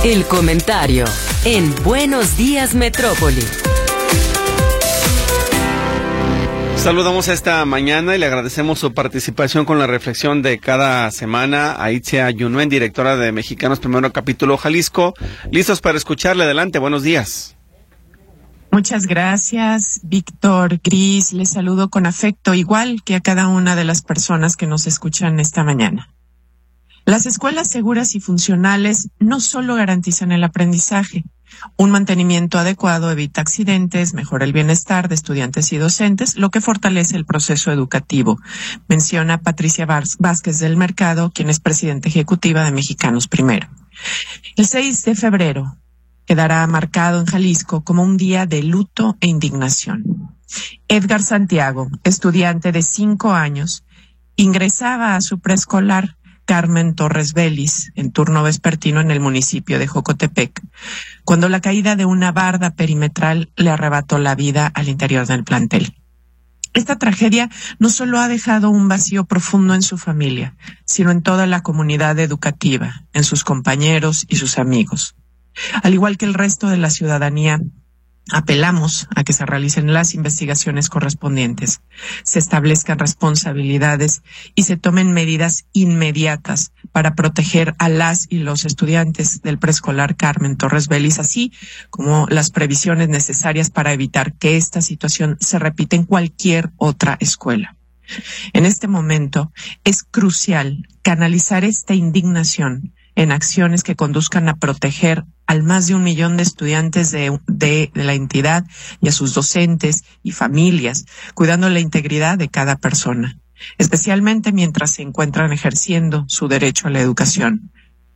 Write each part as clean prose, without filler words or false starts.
El comentario en Buenos Días Metrópoli. Saludamos esta mañana y le agradecemos su participación con la reflexión de cada semana a Itzia Yunuen, directora de Mexicanos Primero Capítulo Jalisco. Listos para escucharle. Adelante, buenos días. Muchas gracias, Víctor, Cris. Les saludo con afecto, igual que a cada una de las personas que nos escuchan esta mañana. Las escuelas seguras y funcionales no solo garantizan el aprendizaje. Un mantenimiento adecuado evita accidentes, mejora el bienestar de estudiantes y docentes, lo que fortalece el proceso educativo, menciona Patricia Vázquez del Mercado, quien es presidenta ejecutiva de Mexicanos Primero. El 6 de febrero quedará marcado en Jalisco como un día de luto e indignación. Edgar Santiago, estudiante de 5 años, ingresaba a su preescolar Carmen Torres Vélez, en turno vespertino en el municipio de Jocotepec, cuando la caída de una barda perimetral le arrebató la vida al interior del plantel. Esta tragedia no solo ha dejado un vacío profundo en su familia, sino en toda la comunidad educativa, en sus compañeros y sus amigos. Al igual que el resto de la ciudadanía, apelamos a que se realicen las investigaciones correspondientes, se establezcan responsabilidades y se tomen medidas inmediatas para proteger a las y los estudiantes del preescolar Carmen Torres Vélez, así como las previsiones necesarias para evitar que esta situación se repita en cualquier otra escuela. En este momento es crucial canalizar esta indignación en acciones que conduzcan a proteger al más de 1 millón de estudiantes de la entidad y a sus docentes y familias, cuidando la integridad de cada persona, especialmente mientras se encuentran ejerciendo su derecho a la educación.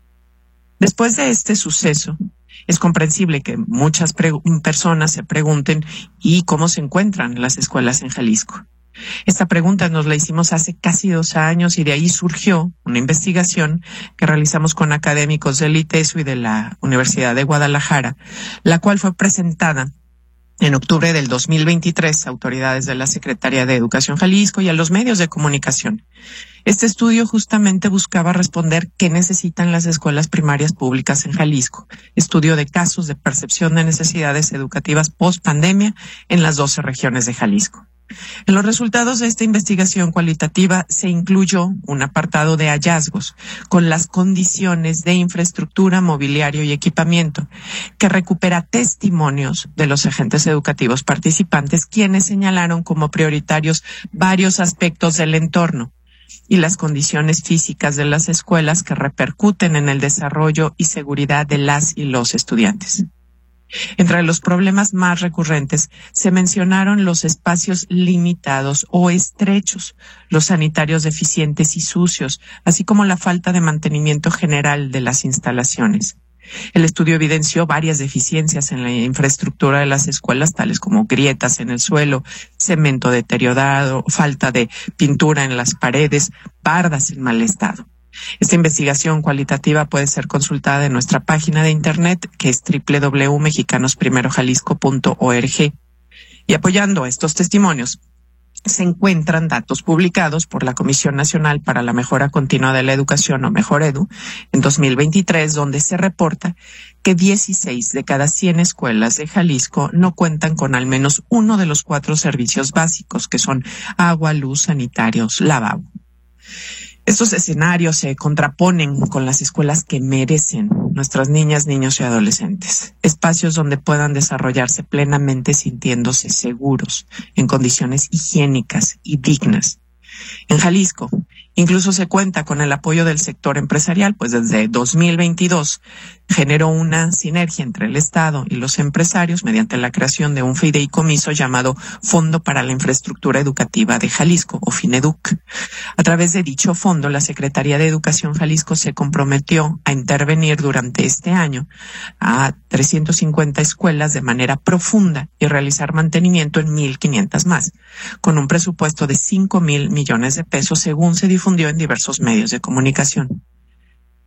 Después de este suceso, es comprensible que muchas personas se pregunten ¿y cómo se encuentran las escuelas en Jalisco? Esta pregunta nos la hicimos hace casi 2 años y de ahí surgió una investigación que realizamos con académicos del ITESO y de la Universidad de Guadalajara, la cual fue presentada en octubre del 2023 a autoridades de la Secretaría de Educación Jalisco y a los medios de comunicación. Este estudio justamente buscaba responder qué necesitan las escuelas primarias públicas en Jalisco, estudio de casos de percepción de necesidades educativas post-pandemia en las 12 regiones de Jalisco. En los resultados de esta investigación cualitativa se incluyó un apartado de hallazgos con las condiciones de infraestructura, mobiliario y equipamiento, que recupera testimonios de los agentes educativos participantes, quienes señalaron como prioritarios varios aspectos del entorno y las condiciones físicas de las escuelas que repercuten en el desarrollo y seguridad de las y los estudiantes. Entre los problemas más recurrentes se mencionaron los espacios limitados o estrechos, los sanitarios deficientes y sucios, así como la falta de mantenimiento general de las instalaciones. El estudio evidenció varias deficiencias en la infraestructura de las escuelas, tales como grietas en el suelo, cemento deteriorado, falta de pintura en las paredes, bardas en mal estado. Esta investigación cualitativa puede ser consultada en nuestra página de internet, que es www.mexicanosprimerojalisco.org. Y apoyando estos testimonios, se encuentran datos publicados por la Comisión Nacional para la Mejora Continua de la Educación, o Mejoredu, en 2023, donde se reporta que 16 de cada 100 escuelas de Jalisco no cuentan con al menos uno de los 4 servicios básicos, que son agua, luz, sanitarios, lavabo. Estos escenarios se contraponen con las escuelas que merecen nuestras niñas, niños y adolescentes. Espacios donde puedan desarrollarse plenamente sintiéndose seguros, en condiciones higiénicas y dignas. En Jalisco, incluso se cuenta con el apoyo del sector empresarial, pues desde 2022 generó una sinergia entre el Estado y los empresarios mediante la creación de un fideicomiso llamado Fondo para la Infraestructura Educativa de Jalisco, o FINEDUC. A través de dicho fondo, la Secretaría de Educación Jalisco se comprometió a intervenir durante este año a 350 escuelas de manera profunda y realizar mantenimiento en 1,500 más, con un presupuesto de 5,000 millones de pesos, según se difundió en diversos medios de comunicación.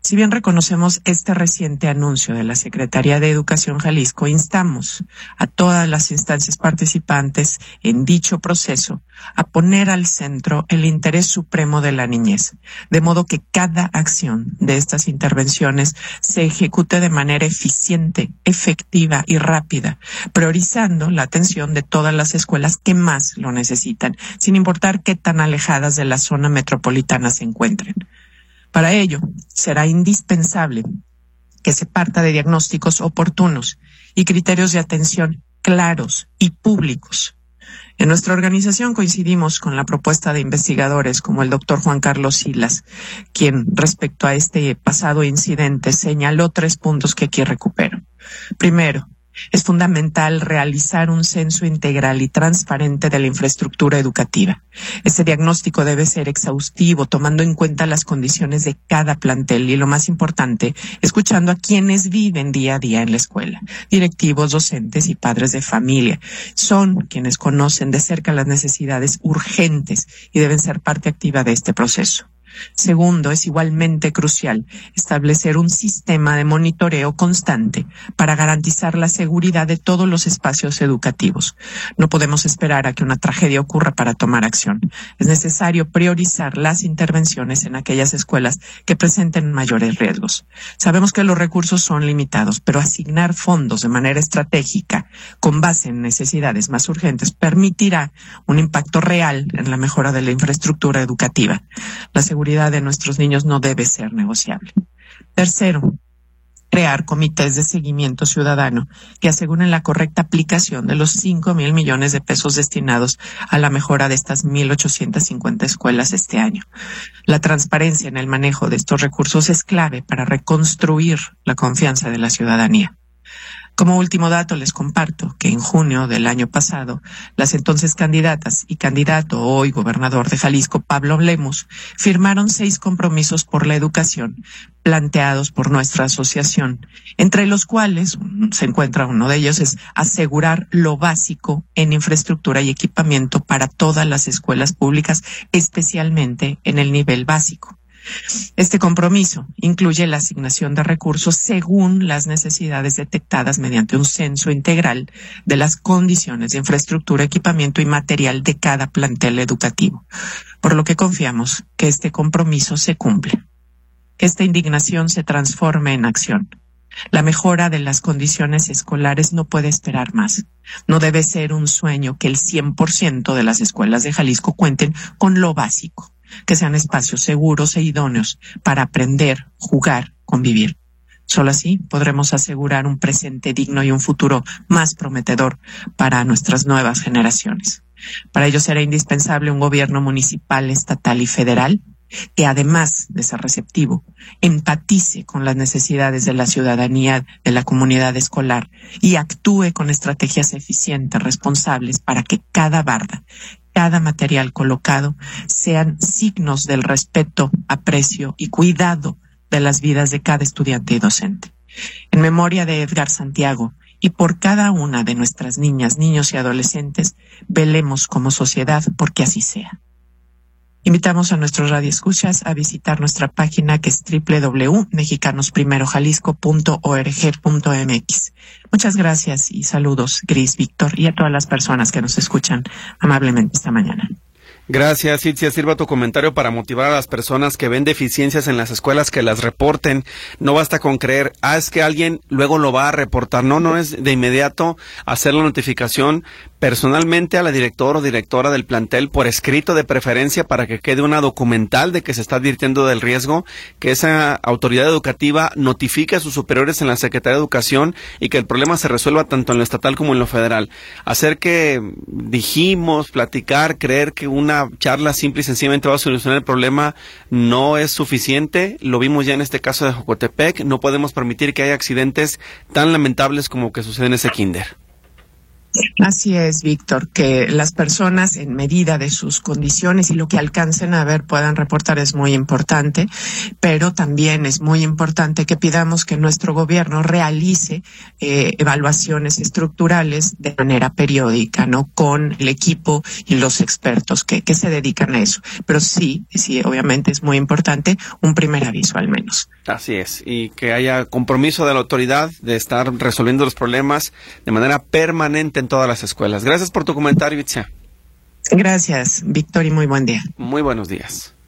Si bien reconocemos este reciente anuncio de la Secretaría de Educación Jalisco, instamos a todas las instancias participantes en dicho proceso a poner al centro el interés supremo de la niñez, de modo que cada acción de estas intervenciones se ejecute de manera eficiente, efectiva y rápida, priorizando la atención de todas las escuelas que más lo necesitan, sin importar qué tan alejadas de la zona metropolitana se encuentren. Para ello, será indispensable que se parta de diagnósticos oportunos y criterios de atención claros y públicos. En nuestra organización coincidimos con la propuesta de investigadores como el doctor Juan Carlos Silas, quien respecto a este pasado incidente señaló 3 puntos que aquí recupero. Primero, es fundamental realizar un censo integral y transparente de la infraestructura educativa. Este diagnóstico debe ser exhaustivo, tomando en cuenta las condiciones de cada plantel y, lo más importante, escuchando a quienes viven día a día en la escuela, directivos, docentes y padres de familia. Son quienes conocen de cerca las necesidades urgentes y deben ser parte activa de este proceso. Segundo, es igualmente crucial establecer un sistema de monitoreo constante para garantizar la seguridad de todos los espacios educativos. No podemos esperar a que una tragedia ocurra para tomar acción. Es necesario priorizar las intervenciones en aquellas escuelas que presenten mayores riesgos. Sabemos que los recursos son limitados, pero asignar fondos de manera estratégica con base en necesidades más urgentes permitirá un impacto real en la mejora de la infraestructura educativa. La seguridad de nuestros niños no debe ser negociable. Tercero, crear comités de seguimiento ciudadano que aseguren la correcta aplicación de los 5,000 millones de pesos destinados a la mejora de estas 1,850 escuelas este año. La transparencia en el manejo de estos recursos es clave para reconstruir la confianza de la ciudadanía. Como último dato, les comparto que en junio del año pasado, las entonces candidatas y candidato hoy gobernador de Jalisco, Pablo Lemus, firmaron 6 compromisos por la educación planteados por nuestra asociación, entre los cuales se encuentra uno de ellos es asegurar lo básico en infraestructura y equipamiento para todas las escuelas públicas, especialmente en el nivel básico. Este compromiso incluye la asignación de recursos según las necesidades detectadas mediante un censo integral de las condiciones de infraestructura, equipamiento y material de cada plantel educativo, por lo que confiamos que este compromiso se cumple, que esta indignación se transforme en acción. La mejora de las condiciones escolares no puede esperar más. No debe ser un sueño que el 100% de las escuelas de Jalisco cuenten con lo básico, que sean espacios seguros e idóneos para aprender, jugar, convivir. Solo así podremos asegurar un presente digno y un futuro más prometedor para nuestras nuevas generaciones. Para ello será indispensable un gobierno municipal, estatal y federal que, además de ser receptivo, empatice con las necesidades de la ciudadanía, de la comunidad escolar y actúe con estrategias eficientes, responsables, para que cada barda, cada material colocado sean signos del respeto, aprecio y cuidado de las vidas de cada estudiante y docente. En memoria de Edgar Santiago y por cada una de nuestras niñas, niños y adolescentes, velemos como sociedad porque así sea. Invitamos a nuestros radioescuchas a visitar nuestra página, que es www.mexicanosprimerojalisco.org.mx. Muchas gracias y saludos, Gris, Víctor, y a todas las personas que nos escuchan amablemente esta mañana. Gracias, Itzia. Sirva tu comentario para motivar a las personas que ven deficiencias en las escuelas que las reporten. No basta con creer, es que alguien luego lo va a reportar. No es de inmediato hacer la notificación personalmente a la directora o directora del plantel, por escrito de preferencia, para que quede una documental de que se está advirtiendo del riesgo, que esa autoridad educativa notifique a sus superiores en la Secretaría de Educación y que el problema se resuelva tanto en lo estatal como en lo federal. Hacer que platicar, creer que una charla simple y sencillamente va a solucionar el problema no es suficiente. Lo vimos ya en este caso de Jocotepec. No podemos permitir que haya accidentes tan lamentables como que sucede en ese kinder. Así es, Víctor, que las personas en medida de sus condiciones y lo que alcancen a ver puedan reportar es muy importante, pero también es muy importante que pidamos que nuestro gobierno realice evaluaciones estructurales de manera periódica, ¿no? Con el equipo y los expertos que se dedican a eso. Pero sí, obviamente es muy importante un primer aviso al menos. Así es, y que haya compromiso de la autoridad de estar resolviendo los problemas de manera permanente en todas las escuelas. Gracias por tu comentario, Itzia. Gracias, Víctor, y muy buen día. Muy buenos días.